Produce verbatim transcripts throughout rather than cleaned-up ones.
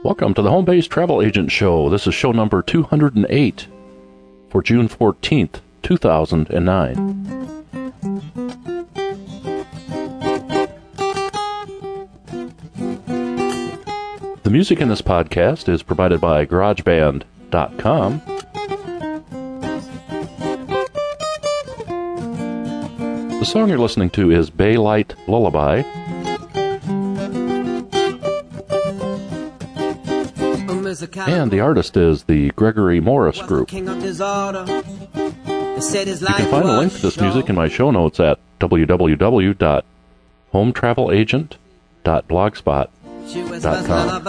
Welcome to the Home Based Travel Agent Show. This is show number two hundred eight for June fourteenth, two thousand nine. The music in this podcast is provided by garage band dot com. The song you're listening to is Baylight Lullaby. And the artist is the Gregory Morris Group. You can find a link to this music in my show notes at w w w dot home travel agent dot blogspot dot com.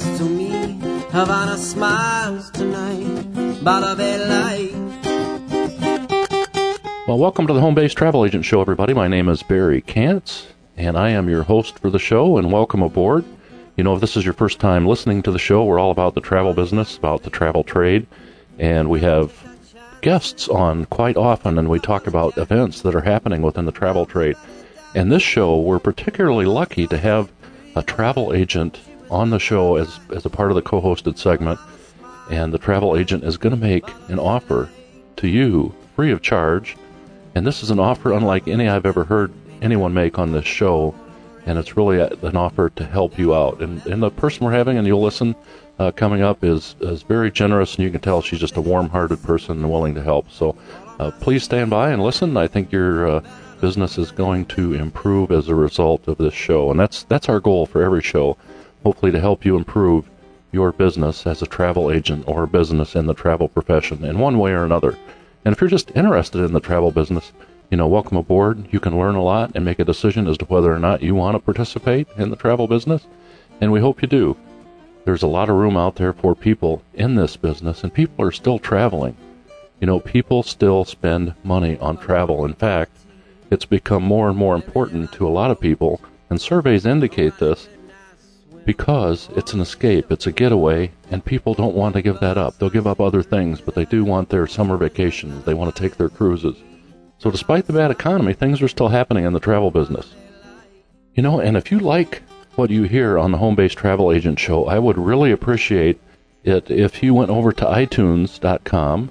Well, welcome to the Home Based Travel Agent Show, everybody. My name is Barry Kantz, and I am your host for the show, and welcome aboard. You know, if this is your first time listening to the show, we're all about the travel business, about the travel trade, and we have guests on quite often, and we talk about events that are happening within the travel trade. And this show, we're particularly lucky to have a travel agent on the show as, as a part of the co-hosted segment, and the travel agent is going to make an offer to you free of charge, and this is an offer unlike any I've ever heard anyone make on this show. And it's really a, an offer to help you out. And, and the person we're having, and you'll listen, uh, coming up is, is very generous, and you can tell she's just a warm-hearted person and willing to help. So uh, please stand by and listen. I think your uh, business is going to improve as a result of this show. And that's that's our goal for every show, hopefully to help you improve your business as a travel agent or a business in the travel profession in one way or another. And if you're just interested in the travel business, you know, welcome aboard. You can learn a lot and make a decision as to whether or not you want to participate in the travel business, and we hope you do. There's a lot of room out there for people in this business, and people are still traveling. You know, people still spend money on travel. In fact, it's become more and more important to a lot of people, and surveys indicate this, because it's an escape, it's a getaway, and people don't want to give that up. They'll give up other things, but they do want their summer vacations. They want to take their cruises. So despite the bad economy, things are still happening in the travel business. You know, and if you like what you hear on the Home Based Travel Agent Show, I would really appreciate it if you went over to i tunes dot com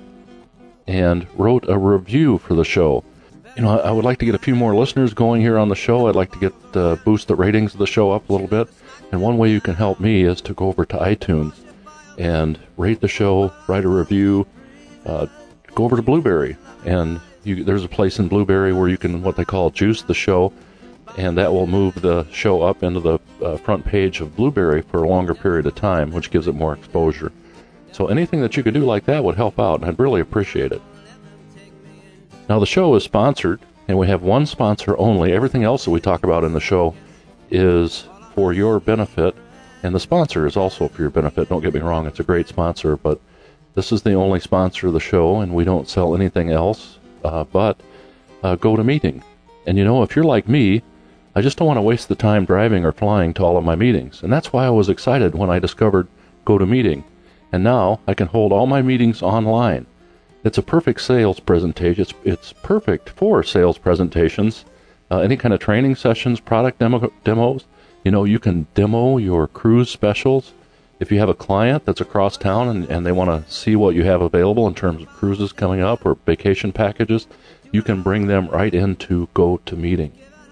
and wrote a review for the show. You know, I would like to get a few more listeners going here on the show. I'd like to get uh, boost the ratings of the show up a little bit. And one way you can help me is to go over to iTunes and rate the show, write a review, uh, go over to Blueberry, and You, there's a place in Blueberry where you can, what they call, juice the show, and that will move the show up into the uh, front page of Blueberry for a longer period of time, which gives it more exposure. So anything that you could do like that would help out, and I'd really appreciate it. Now, the show is sponsored, and we have one sponsor only. Everything else that we talk about in the show is for your benefit, and the sponsor is also for your benefit. Don't get me wrong, it's a great sponsor, but this is the only sponsor of the show, and we don't sell anything else. Uh, but uh, GoToMeeting. And you know, if you're like me, I just don't want to waste the time driving or flying to all of my meetings. And that's why I was excited when I discovered GoToMeeting. And now I can hold all my meetings online. It's a perfect sales presentation. It's, it's perfect for sales presentations, uh, any kind of training sessions, product demo, demos. You know, you can demo your cruise specials. If you have a client that's across town and, and they want to see what you have available in terms of cruises coming up or vacation packages, you can bring them right into GoToMeeting.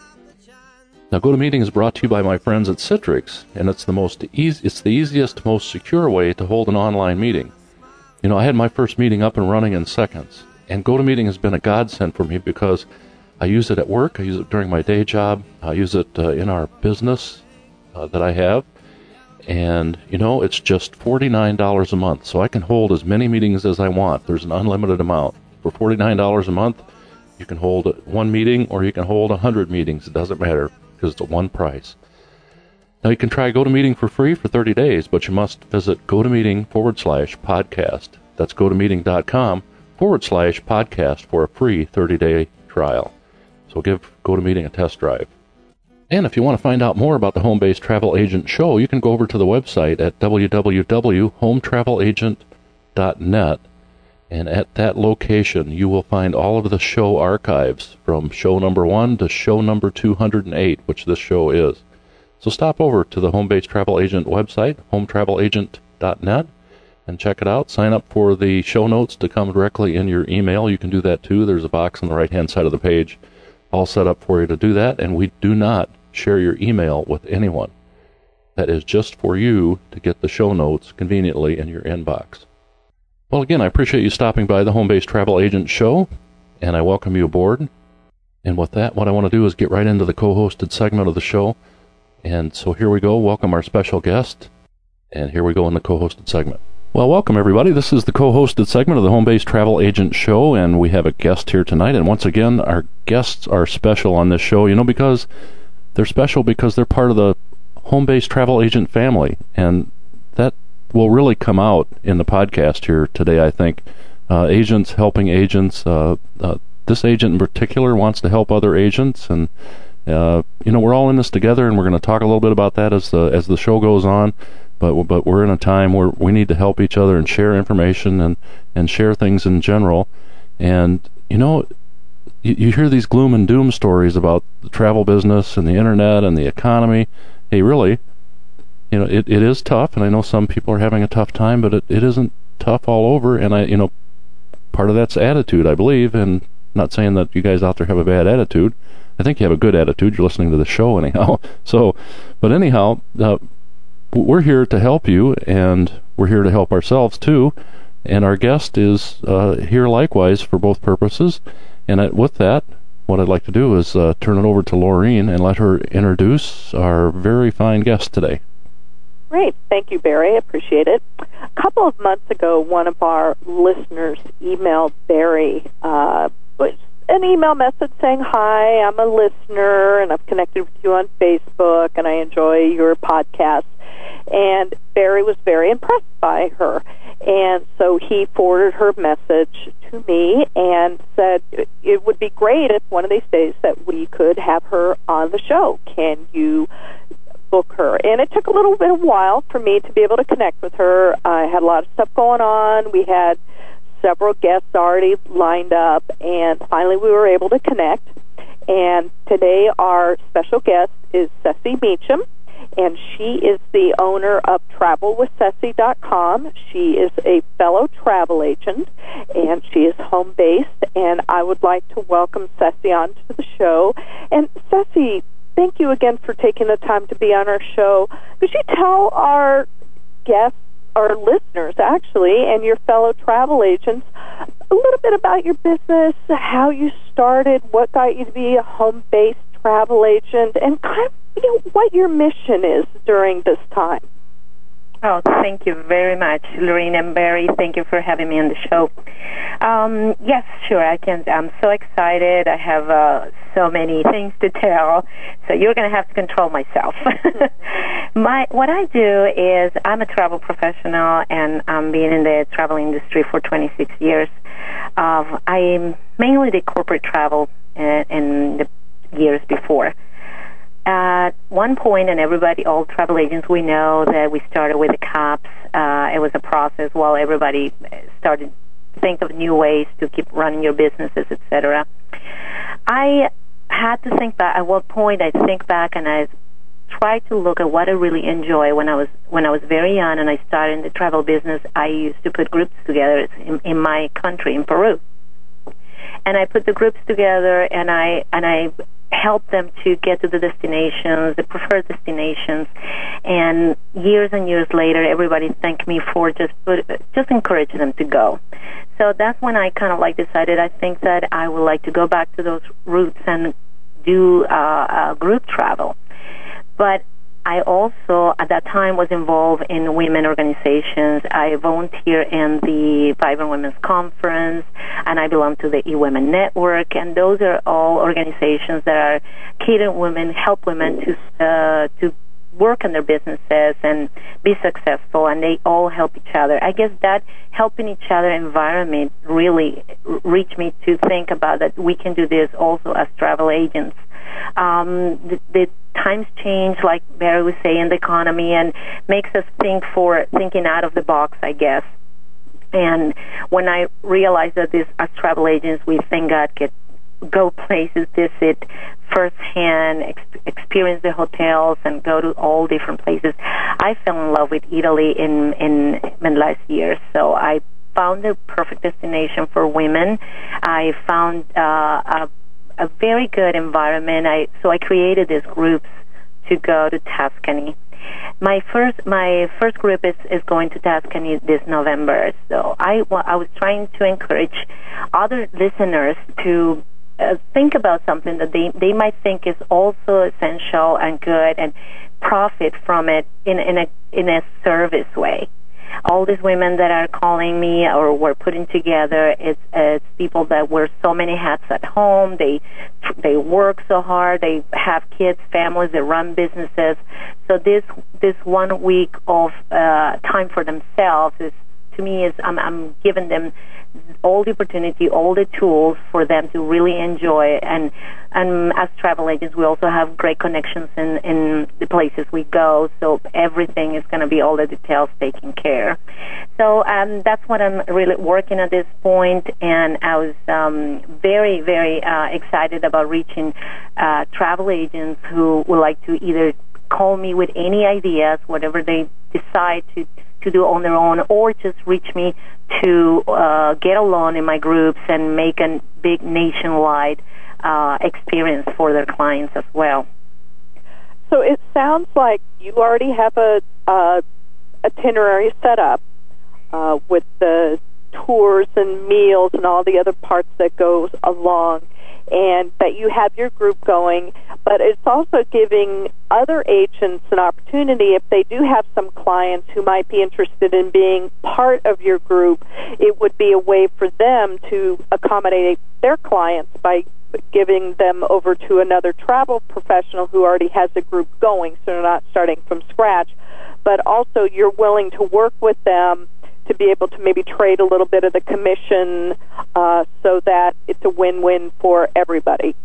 Now, GoToMeeting is brought to you by my friends at Citrix, and it's the most easy, it's the easiest, most secure way to hold an online meeting. You know, I had my first meeting up and running in seconds, and GoToMeeting has been a godsend for me because I use it at work, I use it during my day job, I use it uh, in our business uh, that I have. And, you know, it's just forty-nine dollars a month, so I can hold as many meetings as I want. There's an unlimited amount. For forty-nine dollars a month, you can hold one meeting or you can hold one hundred meetings. It doesn't matter because it's one price. Now, you can try GoToMeeting for free for thirty days, but you must visit GoToMeeting forward slash podcast. That's GoToMeeting.com forward slash podcast for a free thirty-day trial. So give GoToMeeting a test drive. And if you want to find out more about the Home Based Travel Agent Show, you can go over to the website at w w w dot home travel agent dot net, and at that location you will find all of the show archives from show number one to show number two hundred eight, which this show is. So stop over to the Home Base Travel Agent website, home travel agent dot net, and check it out. Sign up for the show notes to come directly in your email. You can do that too. There's a box on the right-hand side of the page all set up for you to do that, and we do not share your email with anyone. That is just for you to get the show notes conveniently in your inbox. Well, again, I appreciate you stopping by the Home Base Travel Agent Show, and I welcome you aboard. And with that, what I want to do is get right into the co-hosted segment of the show. And so here we go. Welcome our special guest. And here we go in the co-hosted segment. Well, welcome, everybody. This is the co-hosted segment of the Home Base Travel Agent Show, and we have a guest here tonight. And once again, our guests are special on this show, you know, because they're special because they're part of the Home Base Travel Agent family. And that will really come out in the podcast here today, I think. Uh, agents helping agents. Uh, uh, this agent in particular wants to help other agents, and uh, you know, we're all in this together, and we're going to talk a little bit about that as the as the show goes on. But but we're in a time where we need to help each other and share information and, and share things in general. And, you know, you, you hear these gloom and doom stories about the travel business and the internet and the economy. Hey, really, you know, it, it is tough, and I know some people are having a tough time, but it, it isn't tough all over. And, I, you know, part of that's attitude, I believe, and not saying that you guys out there have a bad attitude. I think you have a good attitude. You're listening to the show anyhow. So, but anyhow, uh, we're here to help you, and we're here to help ourselves too. And our guest is uh, here likewise for both purposes. And I, with that, what I'd like to do is uh, turn it over to Laureen and let her introduce our very fine guest today. Great. Thank you, Barry. I appreciate it. A couple of months ago, one of our listeners emailed Barry uh, an email message saying, "Hi, I'm a listener, and I've connected with you on Facebook, and I enjoy your podcast." And Barry was very impressed by her. And so he forwarded her message to me and said, it would be great if one of these days that we could have her on the show. Can you book her? And it took a little bit of a while for me to be able to connect with her. I had a lot of stuff going on. We had several guests already lined up, and finally we were able to connect. And today our special guest is Ceci Meacham, and she is the owner of travel with ceci dot com. She is a fellow travel agent, and she is home-based, and I would like to welcome Ceci on to the show. And Ceci, thank you again for taking the time to be on our show. Could you tell our guests, our listeners actually, and your fellow travel agents a little bit about your business, how you started, what got you to be a home-based travel agent, and kind of, you know, what your mission is during this time? Oh, thank you very much, Lorene and Barry. Thank you for having me on the show. Um, yes, sure, I can. I'm so excited. I have uh, so many things to tell, so you're going to have to control myself. My what I do is I'm a travel professional, and I'm been in the travel industry for twenty-six years. Uh, I mainly did corporate travel in, in the years before. At one point, and everybody, all travel agents, we know that we started with the caps. Uh, it was a process while everybody started to think of new ways to keep running your businesses, et cetera. I had to think back. At what point I think back and I try to look at what I really enjoy. When I was when I was very young and I started in the travel business, I used to put groups together in, in my country, in Peru, and I put the groups together, and I and I. help them to get to the destinations, the preferred destinations, and years and years later, everybody thanked me for just put, just encouraging them to go. So that's when I kind of like decided I think that I would like to go back to those roots and do uh, uh, group travel. But I also, at that time, was involved in women organizations. I volunteer in the Vibrant Women's Conference, and I belong to the eWomen Network, and those are all organizations that are catering women, help women to uh, to work in their businesses and be successful, and they all help each other. I guess that helping each other environment really reached me to think about that we can do this also as travel agents. Um, the, the times change, like Barry was saying, the economy, and makes us think for thinking out of the box, I guess. And when I realized that this, as travel agents, we thank God get go places, visit firsthand, ex- experience the hotels, and go to all different places. I fell in love with Italy in, in, in last year, so I found the perfect destination for women. I found uh, a, a very good environment. I so I created these groups to go to Tuscany. My first my first group is, is going to Tuscany this November. So I, I was trying to encourage other listeners to uh, think about something that they, they might think is also essential and good and profit from it in, in a in a service way. All these women that are calling me or we're putting together, it's, it's people that wear so many hats at home. They they work so hard. They have kids, families. They run businesses. So this this one week of uh, time for themselves is, to me, is I'm, I'm giving them all the opportunity, all the tools for them to really enjoy. And and as travel agents, we also have great connections in, in the places we go, so everything is going to be, all the details taken care. So um, that's what I'm really working at this point, and I was um, very, very uh, excited about reaching uh, travel agents who would like to either call me with any ideas, whatever they decide to to do on their own, or just reach me to uh, get along in my groups and make a big nationwide uh, experience for their clients as well. So it sounds like you already have a uh, itinerary set up uh, with the tours and meals and all the other parts that goes along, and that you have your group going, but it's also giving other agents an opportunity, if they do have some clients who might be interested in being part of your group, it would be a way for them to accommodate their clients by giving them over to another travel professional who already has a group going, so they're not starting from scratch. But also you're willing to work with them to be able to maybe trade a little bit of the commission uh, so that it's a win-win for everybody.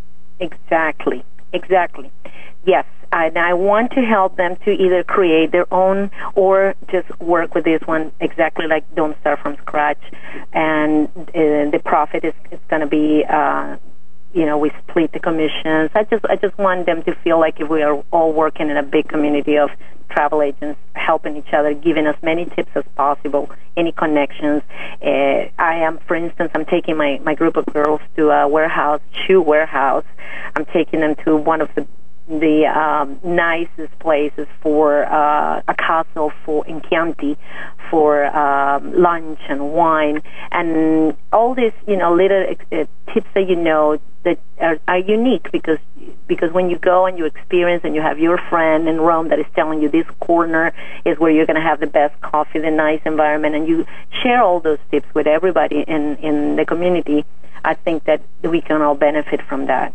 Exactly, exactly. Yes, and I want to help them to either create their own or just work with this one exactly like don't start from scratch. And uh, the profit is, is going to be, uh, you know, we split the commissions. I just I just want them to feel like if we are all working in a big community of travel agents helping each other, giving as many tips as possible, any connections. Uh, I am, for instance, I'm taking my, my group of girls to a warehouse, shoe warehouse. I'm taking them to one of the the um, nicest places for uh, a castle for in Chianti for um, lunch and wine, and all these, you know, little uh, tips that you know that are, are unique because because when you go and you experience and you have your friend in Rome that is telling you this corner is where you're going to have the best coffee, the nice environment, and you share all those tips with everybody in, in the community, I think that we can all benefit from that.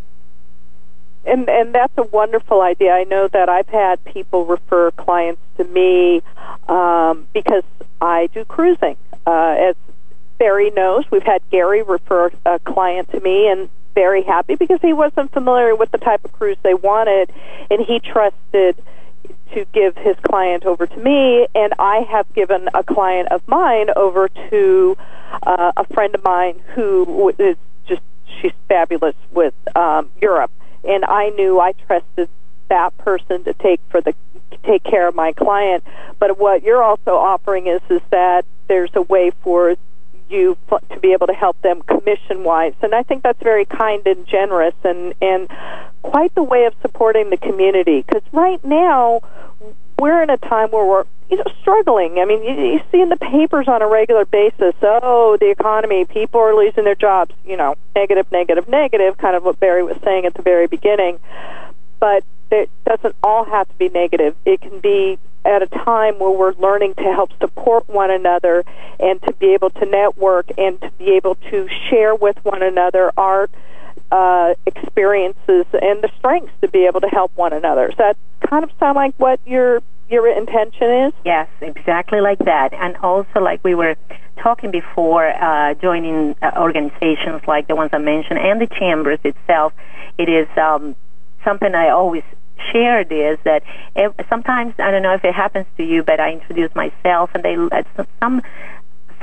And and that's a wonderful idea. I know that I've had people refer clients to me um, because I do cruising. Uh, as Barry knows, we've had Gary refer a client to me, and very happy because he wasn't familiar with the type of cruise they wanted, and he trusted to give his client over to me, and I have given a client of mine over to uh, a friend of mine who is just, she's fabulous with um, Europe. And I knew I trusted that person to take for the take care of my client. But what you're also offering is is that there's a way for you to be able to help them commission-wise. And I think that's very kind and generous and, and quite the way of supporting the community. Because right now, we're in a time where we're you know, struggling. I mean, you, you see in the papers on a regular basis, oh, the economy, people are losing their jobs, you know, negative, negative, negative, kind of what Barry was saying at the very beginning. But it doesn't all have to be negative. It can be at a time where we're learning to help support one another and to be able to network and to be able to share with one another our uh, experiences and the strengths to be able to help one another. Does that kind of sound like what your your intention is? Yes, exactly like that. And also, like we were talking before, uh, joining uh, organizations like the ones I mentioned and the chambers itself, it is um, something I always shared is that if, sometimes, I don't know if it happens to you, but I introduce myself, and they uh, some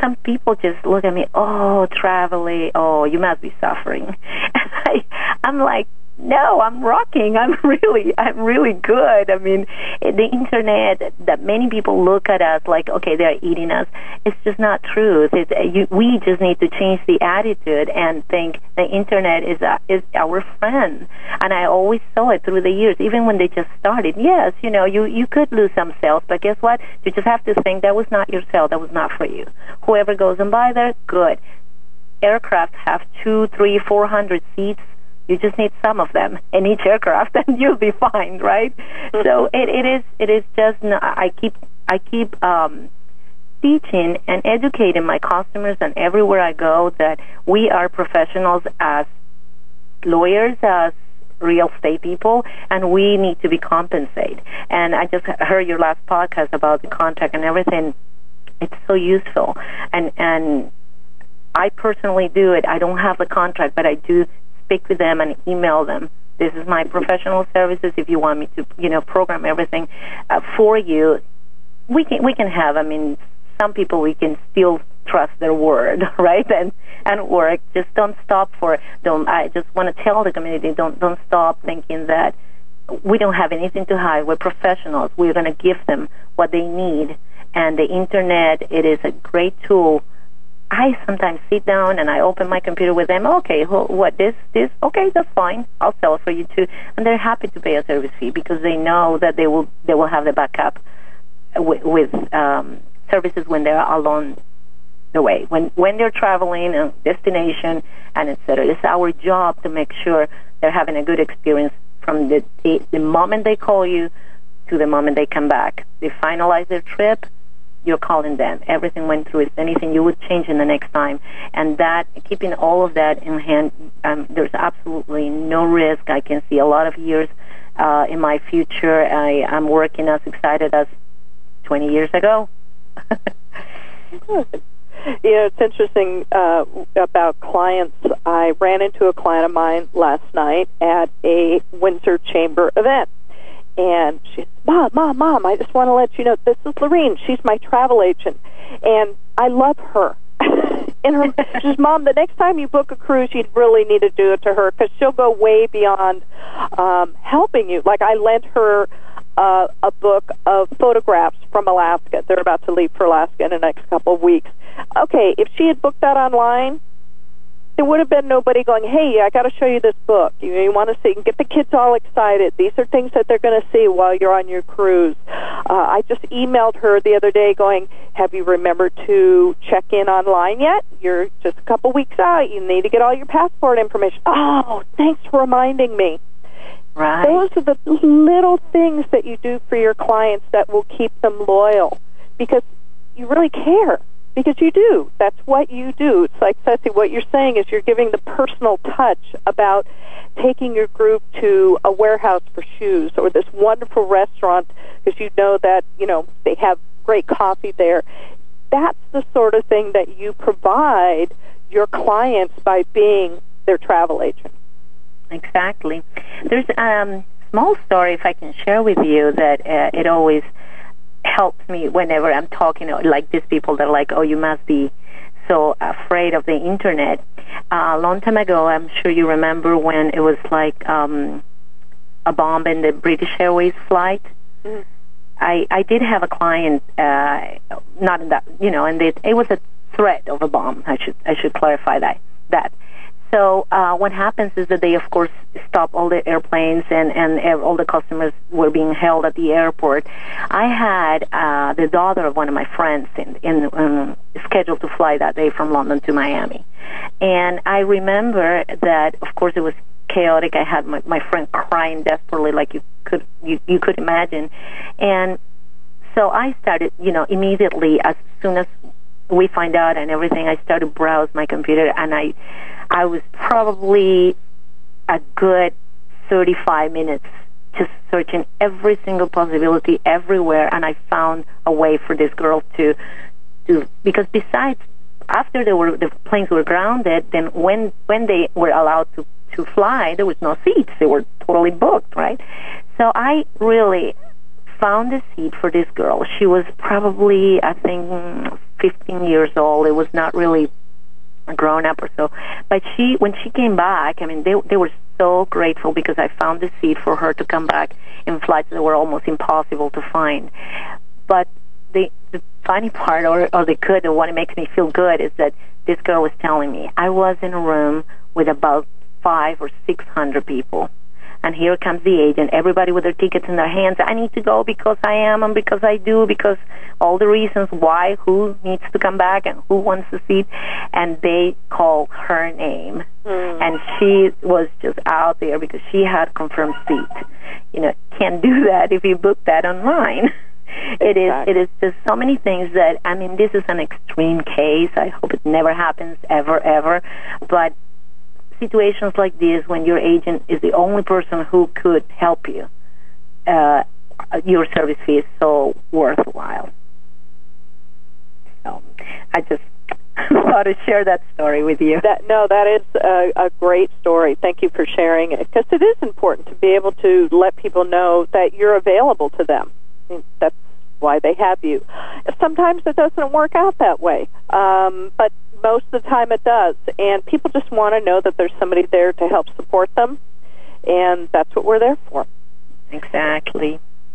some people just look at me, oh, traveling, oh, you must be suffering. And I, I'm like, no, I'm rocking. I'm really, I'm really good. I mean, the internet, that many people look at us like, okay, they're eating us. It's just not true. It's, you, we just need to change the attitude and think the internet is a, is our friend. And I always saw it through the years, even when they just started. Yes, you know, you, you could lose some sales, but guess what? You just have to think that was not your sale. That was not for you. Whoever goes and buy there, good. Aircraft have two, three, four hundred seats. You just need some of them in each aircraft, and you'll be fine, right? Mm-hmm. So it, it is it is just not, I keep I keep um, teaching and educating my customers, and everywhere I go, that we are professionals as lawyers, as real estate people, and we need to be compensated. And I just heard your last podcast about the contract and everything. It's so useful, and and I personally do it. I don't have the contract, but I do speak with them and email them. This is my professional services. If you want me to, you know, program everything uh, for you, we can we can have. I mean, some people we can still trust their word, right? And and work. Just don't stop for. Don't. I just want to tell the community. Don't don't stop thinking that we don't have anything to hide. We're professionals. We're going to give them what they need. And the internet, it is a great tool. I sometimes sit down and I open my computer with them. Okay, what, this, this? Okay, that's fine. I'll sell it for you too. And they're happy to pay a service fee because they know that they will they will have the backup with, with um, services when they're along the way. When when they're traveling a destination and et cetera. It's our job to make sure they're having a good experience from the, the, the moment they call you to the moment they come back. They finalize their trip. You're calling them. Everything went through. If anything, you would change in the next time. And that, keeping all of that in hand, um, there's absolutely no risk. I can see a lot of years uh, in my future. I, I'm working as excited as twenty years ago. Good. You know, it's interesting uh, about clients. I ran into a client of mine last night at a Windsor Chamber event. And she said, Mom, Mom, Mom, I just want to let you know, this is Lorene. She's my travel agent. And I love her. And her, she says, Mom, the next time you book a cruise, you really need to do it to her because she'll go way beyond um, helping you. Like I lent her uh, a book of photographs from Alaska. They're about to leave for Alaska in the next couple of weeks. Okay, if she had booked that online, there would have been nobody going, hey, I got to show you this book. You, you want to see, get the kids all excited. These are things that they're going to see while you're on your cruise. Uh, I just emailed her the other day going, have you remembered to check in online yet? You're just a couple weeks out. You need to get all your passport information. Oh, thanks for reminding me. Right. Those are the little things that you do for your clients that will keep them loyal because you really care. Because you do. That's what you do. It's like, Ceci, what you're saying is you're giving the personal touch about taking your group to a warehouse for shoes or this wonderful restaurant because you know that, you know, they have great coffee there. That's the sort of thing that you provide your clients by being their travel agent. Exactly. There's a um, small story, if I can share with you, that uh, it always helps me whenever I'm talking, like these people that are like, oh, you must be so afraid of the internet. Uh, a long time ago, I'm sure you remember when it was like um, a bomb in the British Airways flight. Mm-hmm. I, I did have a client, uh, not in that, you know, and it, it was a threat of a bomb. I should I should clarify that. that. So uh, what happens is that they, of course, stop all the airplanes and, and all the customers were being held at the airport. I had uh, the daughter of one of my friends in, in um, scheduled to fly that day from London to Miami. And I remember that, of course, it was chaotic. I had my, my friend crying desperately like you could you, you could imagine. And so I started, you know, immediately as soon as we find out and everything, I started to browse my computer, and I I was probably a good thirty-five minutes just searching every single possibility everywhere, and I found a way for this girl to, to because besides, after they were, the planes were grounded, then when when they were allowed to, to fly, there was no seats. They were totally booked, right? So I really found a seat for this girl. She was probably, I think, fifteen years old. It was not really grown up or so. But she, when she came back, I mean, they they were so grateful because I found a seat for her to come back in flights that were almost impossible to find. But the the funny part, or, or the good, or what makes me feel good, is that this girl was telling me, I was in a room with about five or six hundred people. And here comes the agent, everybody with their tickets in their hands. I need to go because I am and because I do, because all the reasons why, who needs to come back and who wants the seat. And they called her name. Mm. And she was just out there because she had confirmed seat. You know, can't do that if you book that online. It is, it is just so many things that, I mean, this is an extreme case. I hope it never happens ever, ever. But situations like this, when your agent is the only person who could help you, uh, your service fee is so worthwhile. So I just thought to share that story with you. That, no, that is a, a great story. Thank you for sharing it, because it is important to be able to let people know that you're available to them. I mean, that's why they have you. Sometimes it doesn't work out that way, um, but most of the time it does, and people just want to know that there's somebody there to help support them, and that's what we're there for. Exactly.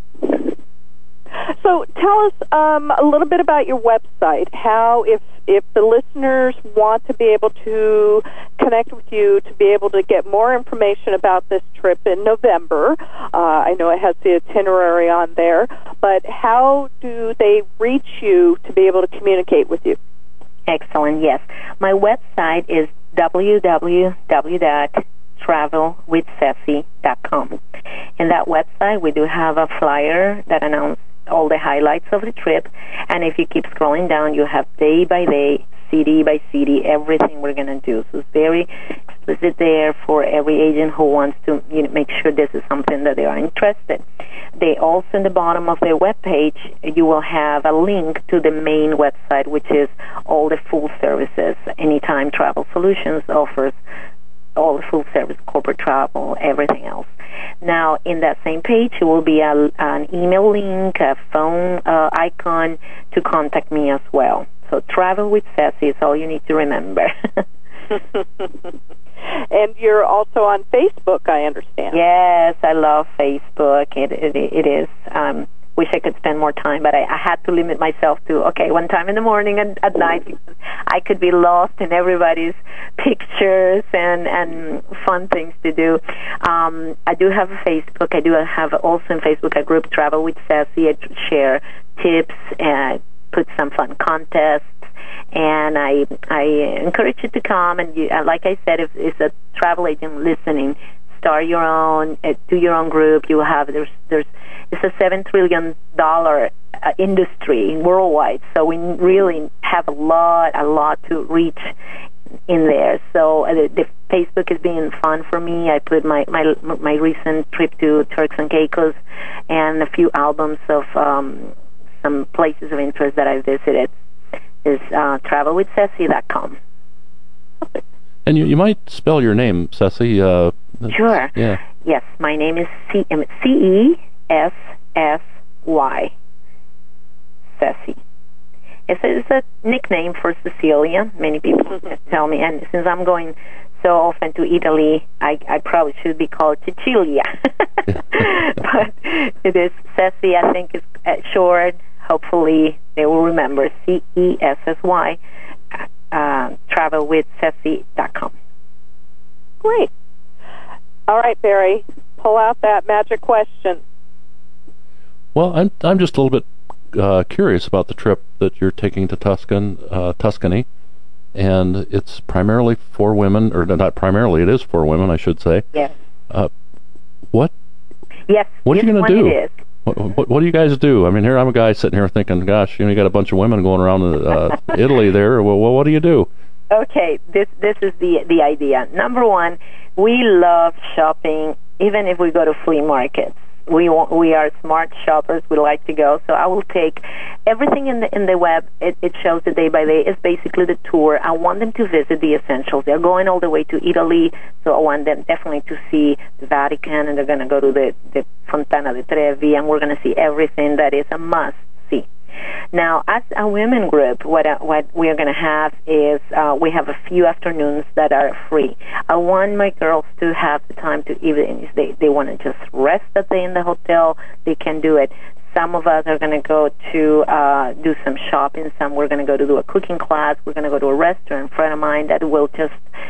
So tell us um, a little bit about your website, how, if if the listeners want to be able to connect with you to be able to get more information about this trip in November. Uh, I know it has the itinerary on there, but how do they reach you to be able to communicate with you? Excellent, yes. My website is w w w dot travel with ceci dot com. In that website, we do have a flyer that announces all the highlights of the trip, and if you keep scrolling down, you have day by day, city by city, everything we're going to do. So it's very explicit there for every agent who wants to, you know, make sure this is something that they are interested. They also, in the bottom of their webpage, you will have a link to the main website, which is all the full services. Anytime Travel Solutions offers all the full service, corporate travel, everything else. Now, in that same page, there will be a, an email link, a phone uh, icon to contact me as well. So Travel with Ceci is all you need to remember. And you're also on Facebook, I understand. Yes, I love Facebook. It it, it is. Um, wish I could spend more time, but I, I had to limit myself to, okay, one time in the morning and at night, because I could be lost in everybody's pictures and, and fun things to do. Um, I do have a Facebook. I do have also in Facebook a group, Travel with Ceci. I share tips and put some fun contests. And I I encourage you to come. And you, like I said, if it's a travel agent listening, start your own, uh, do your own group. You will have there's there's it's a seven trillion dollar uh, industry worldwide. So we really have a lot a lot to reach in there. So uh, the, the Facebook is being fun for me. I put my my my recent trip to Turks and Caicos and a few albums of um, some places of interest that I visited. Is uh, travel with ceci dot com. And you, you might spell your name, Ceci. Uh, sure. Yeah. Yes, my name is C E S S Y. Ceci. It's a, it's a nickname for Cecilia. Many people tell me, and since I'm going so often to Italy, I, I probably should be called Cecilia. But it is Ceci, I think, is short. Hopefully they will remember C E S S Y, uh, travel with ceci dot com. Great. All right, Barry, pull out that magic question. Well, I'm I'm just a little bit uh, curious about the trip that you're taking to Tuscan, uh, Tuscany, and it's primarily for women, or not primarily, it is for women, I should say. Yes. Uh, what? Yes. What are you going to do? It is. What, what, what do you guys do? I mean, here I'm a guy sitting here thinking, gosh, you know, you got a bunch of women going around uh, Italy there. Well, well, what do you do? Okay, this this is the the idea. Number one, we love shopping, even if we go to flea markets. we want, we are smart shoppers. We like to go. So I will take everything in the in the web. It, it shows the day by day. It's basically the tour. I want them to visit the essentials. They're going all the way to Italy, so I want them definitely to see the Vatican, and they're going to go to the, the Fontana di Trevi, and we're going to see everything that is a must see. Now, as a women group, what uh, what we are going to have is uh, we have a few afternoons that are free. I want my girls to have the time to, even if they, they want to just rest that day in the hotel, they can do it. Some of us are going to go to uh, do some shopping. Some we're going to go to do a cooking class. We're going to go to a restaurant. A friend of mine that will just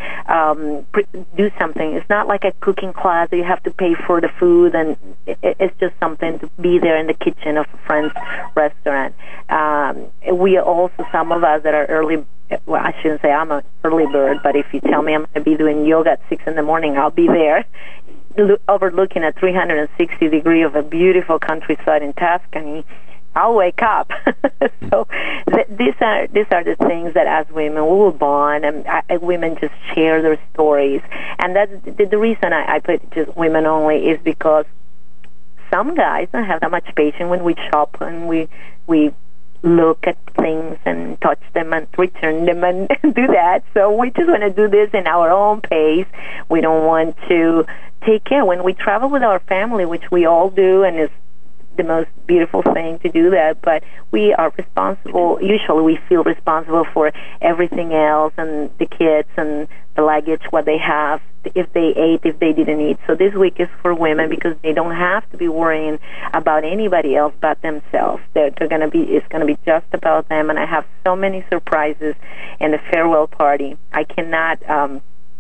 um, do something. It's not like a cooking class that you have to pay for the food, and it, it's just something to be there in the kitchen of a friend's restaurant. Um, we also, some of us that are early, well, I shouldn't say I'm an early bird, but if you tell me I'm going to be doing yoga at six in the morning, I'll be there, overlooking a three hundred sixty degree of a beautiful countryside in Tuscany. I'll wake up. So th- these are these are the things that as women we will bond, and I, women just share their stories. And that's the, the reason I, I put just women only is because some guys don't have that much patience when we shop and we we look at things and touch them and return them and do that. So we just want to do this in our own pace. We don't want to take care. When we travel with our family, which we all do, and it's the most beautiful thing to do that, but we are responsible, usually we feel responsible for everything else, and the kids and the luggage, what they have, if they ate, if they didn't eat. So this week is for women because they don't have to be worrying about anybody else but themselves. They're, they're going to be, it's going to be just about them, and I have so many surprises in the farewell party. I cannot um,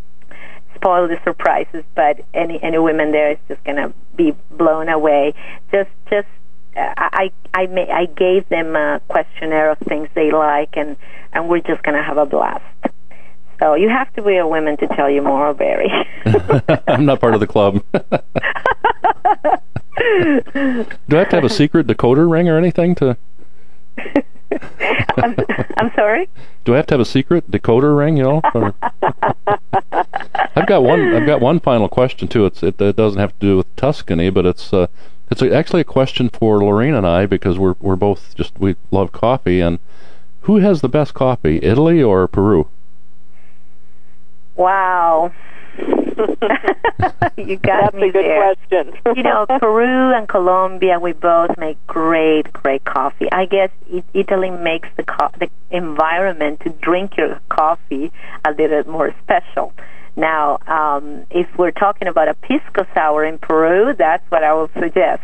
spoil the surprises, but any any women there is just going to be blown away. Just, just uh, I I may, I gave them a questionnaire of things they like, and and we're just going to have a blast. So you have to be a woman to tell you more, Barry. I'm not part of the club. Do I have to have a secret decoder ring or anything to? I'm, I'm sorry? Do I have to have a secret decoder ring, you know? Or... I've got one I've got one final question too. It's it, it doesn't have to do with Tuscany, but it's uh it's actually a question for Lorene and I, because we're we're both just we love coffee. And who has the best coffee, Italy or Peru? Wow. You got That's me a good there. question. You know, Peru and Colombia, we both make great, great coffee. I guess it, Italy makes the, co- the environment to drink your coffee a little more special. Now, um, if we're talking about a pisco sour in Peru, that's what I would suggest.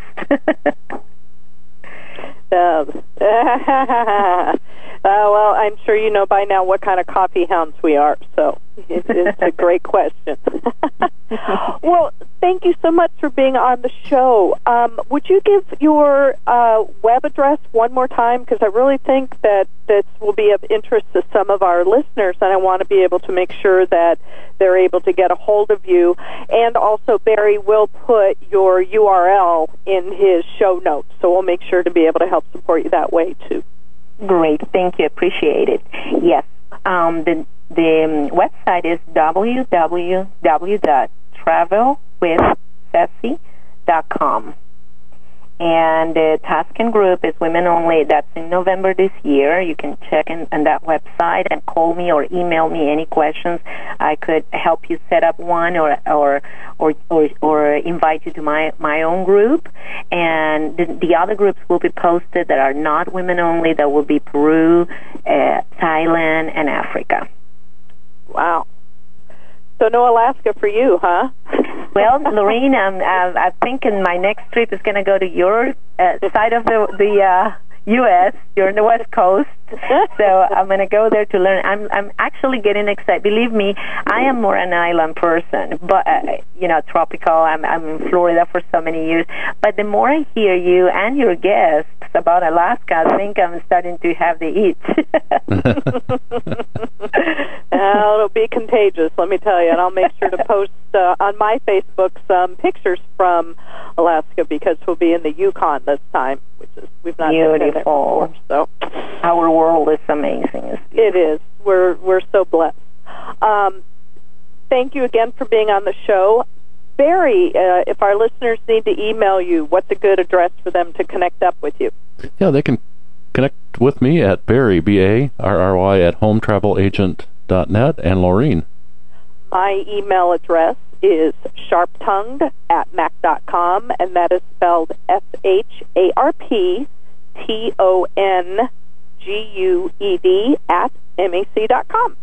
Um, uh, well, I'm sure you know by now what kind of coffee hounds we are, so it's, it's a great question. Well, thank you so much for being on the show. Um, would you give your uh, web address one more time? Because I really think that this will be of interest to some of our listeners, and I want to be able to make sure that they're able to get a hold of you. And also, Barry will put your U R L in his show notes, so we'll make sure to be able to help support you that way, too. Great. Thank you. Appreciate it. Yes. Um, the the website is w w w dot travel with ceci dot com. And the Tuscan group is women only. That's in November this year. You can check in on that website and call me or email me any questions. I could help you set up one or or or or, or invite you to my, my own group. And the, the other groups will be posted that are not women only. That will be Peru, uh, Thailand, and Africa. Wow. So no Alaska for you, huh? Well, Lorene, I'm, I'm, I'm thinking my next trip is going to go to your uh, side of the, the uh, U S You're in the West Coast, so I'm going to go there to learn. I'm I'm actually getting excited. Believe me, I am more an island person, but uh, you know, tropical. I'm I'm in Florida for so many years. But the more I hear you and your guests about Alaska, I think I'm starting to have the itch. Well, it'll be contagious, let me tell you. And I'll make sure to post uh, on my Facebook some pictures from Alaska, because we'll be in the Yukon this time, which is we've not been there before. So our world is amazing. It is. We're we're so blessed. Um, thank you again for being on the show. Barry, uh, if our listeners need to email you, what's a good address for them to connect up with you? Yeah, they can connect with me at Barry, B A R R Y, at home travel agent dot net, and Laureen. My email address is sharptongued at mac dot com, and that is spelled S H A R P T O N G U E D at M A C dot com.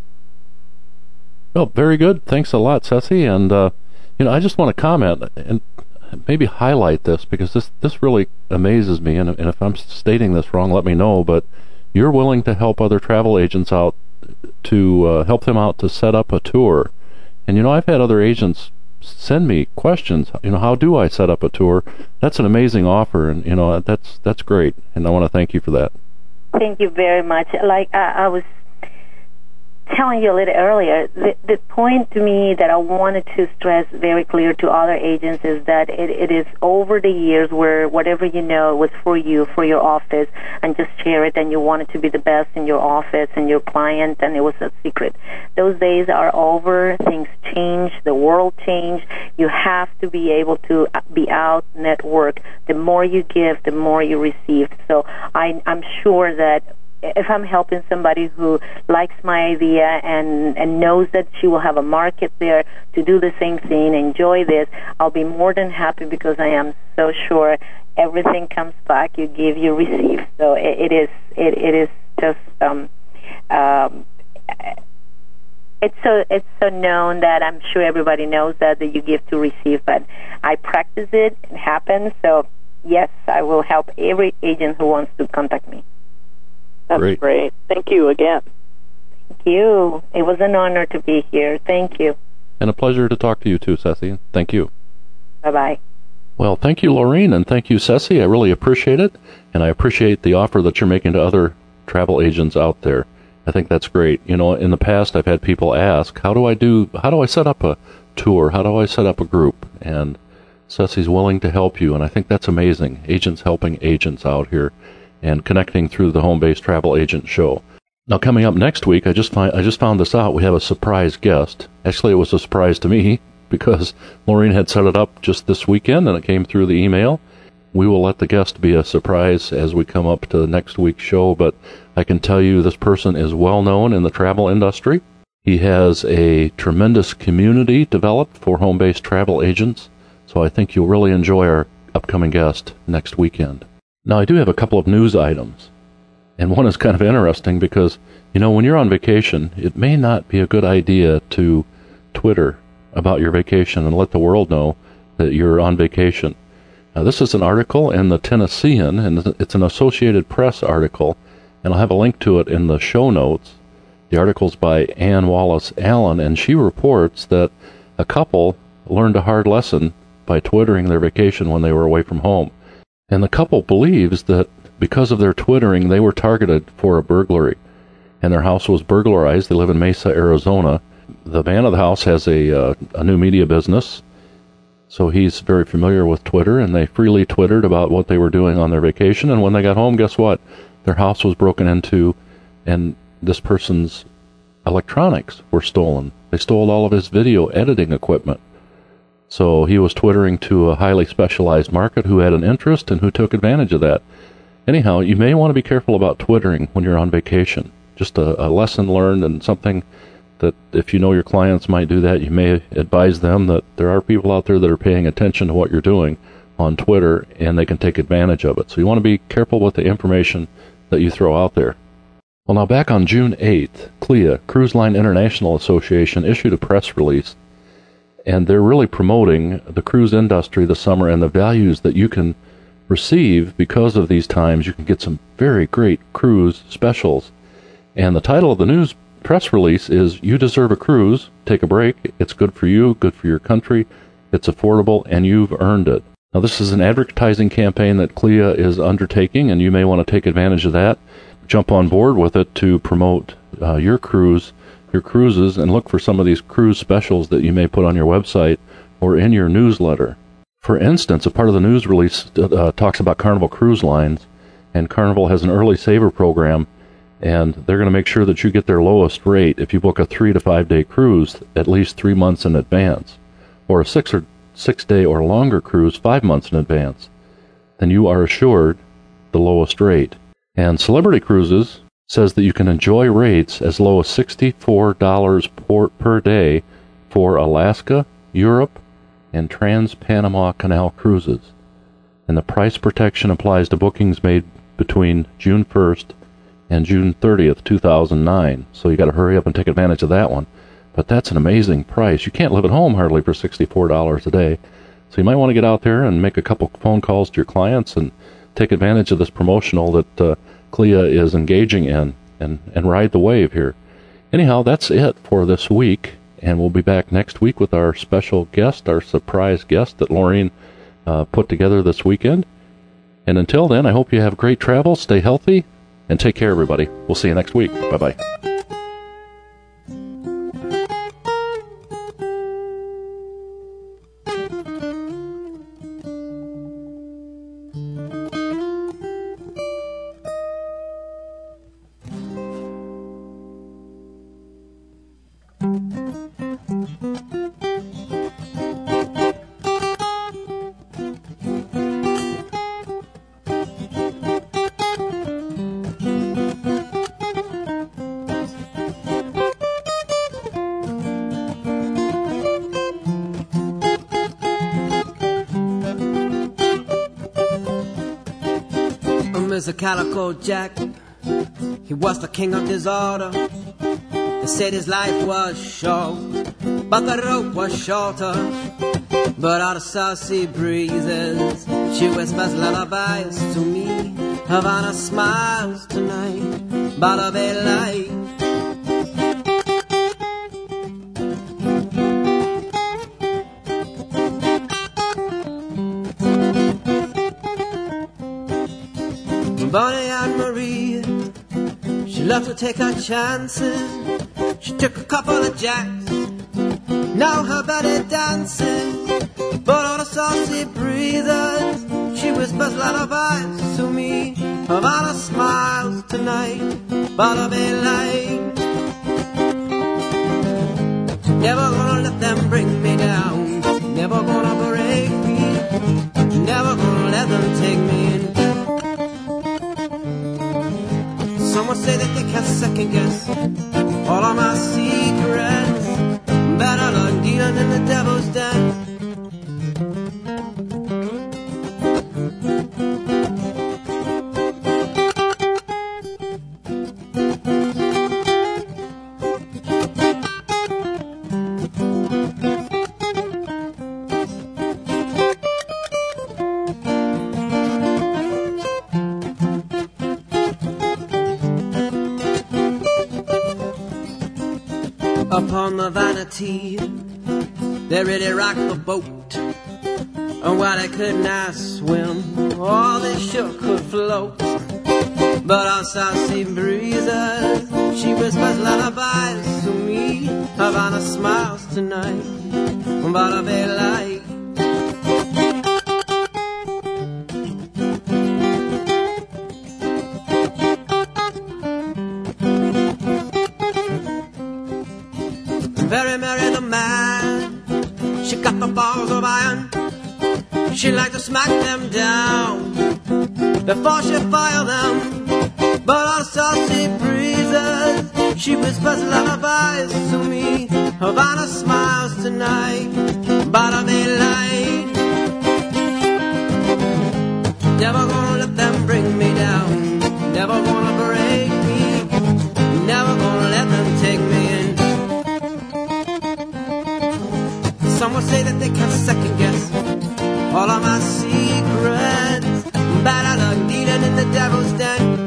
Well, very good. Thanks a lot, Ceci. And, uh, you know, I just want to comment and maybe highlight this, because this, this really amazes me. And, and if I'm stating this wrong, let me know. But you're willing to help other travel agents out, to uh, help them out to set up a tour. And, you know, I've had other agents send me questions. You know, how do I set up a tour? That's an amazing offer. And, you know, that's that's great. And I want to thank you for that. Thank you very much. Like I, I was telling you a little earlier, the, the point to me that I wanted to stress very clear to other agents is that it, it is over the years where whatever you know was for you, for your office, and just share it, and you wanted to be the best in your office and your client, and it was a secret. Those days are over. Things change. The world changed. You have to be able to be out, network. The more you give, the more you receive. So I, I'm sure that if I'm helping somebody who likes my idea and, and knows that she will have a market there to do the same thing, enjoy this, I'll be more than happy, because I am so sure everything comes back. You give, you receive. So it, it is it, it is just um, um, it's so it's so known that I'm sure everybody knows that that you give to receive. But I practice it. It happens. So yes, I will help every agent who wants to contact me. That's great. great. Thank you again. Thank you. It was an honor to be here. Thank you. And a pleasure to talk to you too, Ceci. Thank you. Bye-bye. Well, thank you, Laureen, and thank you, Ceci. I really appreciate it, and I appreciate the offer that you're making to other travel agents out there. I think that's great. You know, in the past, I've had people ask, how do I do, how do I set up a tour? How do I set up a group? And Ceci's willing to help you, and I think that's amazing. Agents helping agents out here and connecting through the Home Based Travel Agent Show. Now, coming up next week, I just find I just found this out. We have a surprise guest. Actually, it was a surprise to me, because Laureen had set it up just this weekend, and it came through the email. We will let the guest be a surprise as we come up to next week's show, but I can tell you this person is well known in the travel industry. He has a tremendous community developed for home-based travel agents, so I think you'll really enjoy our upcoming guest next weekend. Now, I do have a couple of news items, and one is kind of interesting because, you know, when you're on vacation, it may not be a good idea to Twitter about your vacation and let the world know that you're on vacation. Now, this is an article in the Tennessean, and it's an Associated Press article, and I'll have a link to it in the show notes. The article's by Ann Wallace Allen, and she reports that a couple learned a hard lesson by Twittering their vacation when they were away from home. And the couple believes that because of their Twittering, they were targeted for a burglary, and their house was burglarized. They live in Mesa, Arizona. The man of the house has a uh, a new media business, so he's very familiar with Twitter, and they freely twittered about what they were doing on their vacation. And when they got home, guess what? Their house was broken into, and this person's electronics were stolen. They stole all of his video editing equipment. So he was Twittering to a highly specialized market who had an interest and who took advantage of that. Anyhow, you may want to be careful about Twittering when you're on vacation. Just a, a lesson learned, and something that if you know your clients might do that, you may advise them that there are people out there that are paying attention to what you're doing on Twitter, and they can take advantage of it. So you want to be careful with the information that you throw out there. Well, now back on June eighth, C L I A, Cruise Line International Association, issued a press release, and they're really promoting the cruise industry this summer and the values that you can receive because of these times. You can get some very great cruise specials. And the title of the news press release is, You Deserve a Cruise, Take a Break. It's good for you, good for your country, it's affordable, and you've earned it. Now, this is an advertising campaign that C L I A is undertaking, and you may want to take advantage of that. Jump on board with it to promote uh, your cruise your cruises, and look for some of these cruise specials that you may put on your website or in your newsletter. For instance, a part of the news release uh, talks about Carnival Cruise Lines, and Carnival has an early saver program, and they're going to make sure that you get their lowest rate if you book a three to five day cruise at least three months in advance. or a six or six day or longer cruise five months in advance, then you are assured the lowest rate. And Celebrity Cruises says that you can enjoy rates as low as sixty-four dollars per, per day for Alaska, Europe, and Trans-Panama Canal cruises. And the price protection applies to bookings made between June first and June thirtieth, two thousand nine. So you got to hurry up and take advantage of that one. But that's an amazing price. You can't live at home hardly for sixty-four dollars a day. So you might want to get out there and make a couple phone calls to your clients and take advantage of this promotional that uh, C L I A is engaging in and, and ride the wave here. Anyhow, that's it for this week. And we'll be back next week with our special guest, our surprise guest that Laureen uh, put together this weekend. And until then, I hope you have great travel, stay healthy, and take care, everybody. We'll see you next week. Bye-bye. Mister Calico Jack, he was the king of disorder. They said his life was short, but the rope was shorter. But all the South Sea breezes, she whispers lullabies to me. Havana smiles tonight by the bay light. Bonnie Anne Marie, she loved to take her chances. She took a couple of jacks, now her belly dances. But all the saucy breezes, she whispers lullabies to me. Havana smiles tonight by the bay light. Never gonna let them bring me down, never gonna break me, never gonna let them take me in. Someone say that they can't second guess all of my secrets. Better luck dealing in the devil's den. Upon the Vanity, they really rocked the boat. And while they could not swim, all they sure could float. But our South Sea breezes, she whispers lullabies to me. Havana smiles tonight by the bay light. Very Mary the man, she got the balls of iron. She liked to smack them down before she filed them. But on saucy breezes, she whispers lullabies to me. Havana smiles tonight by the bay light. Never gonna let them bring me down, never gonna break me, never gonna let them take me in. Someone say that they can't second guess all of my secrets. Bad luck dealing in the devil's den.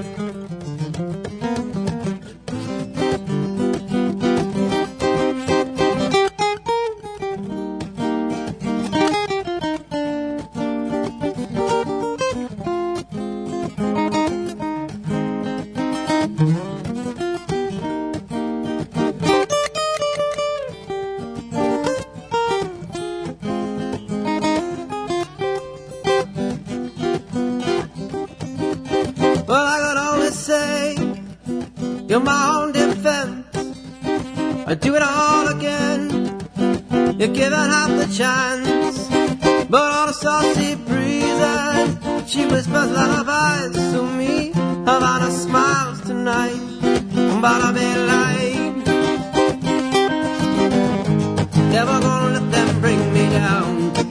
You're my own defense. I do it all again. you're given half the chance. But on a saucy breezes, she whispers lullabies to me. Havana smiles tonight, but I'll be lying. Never gonna let them bring me down.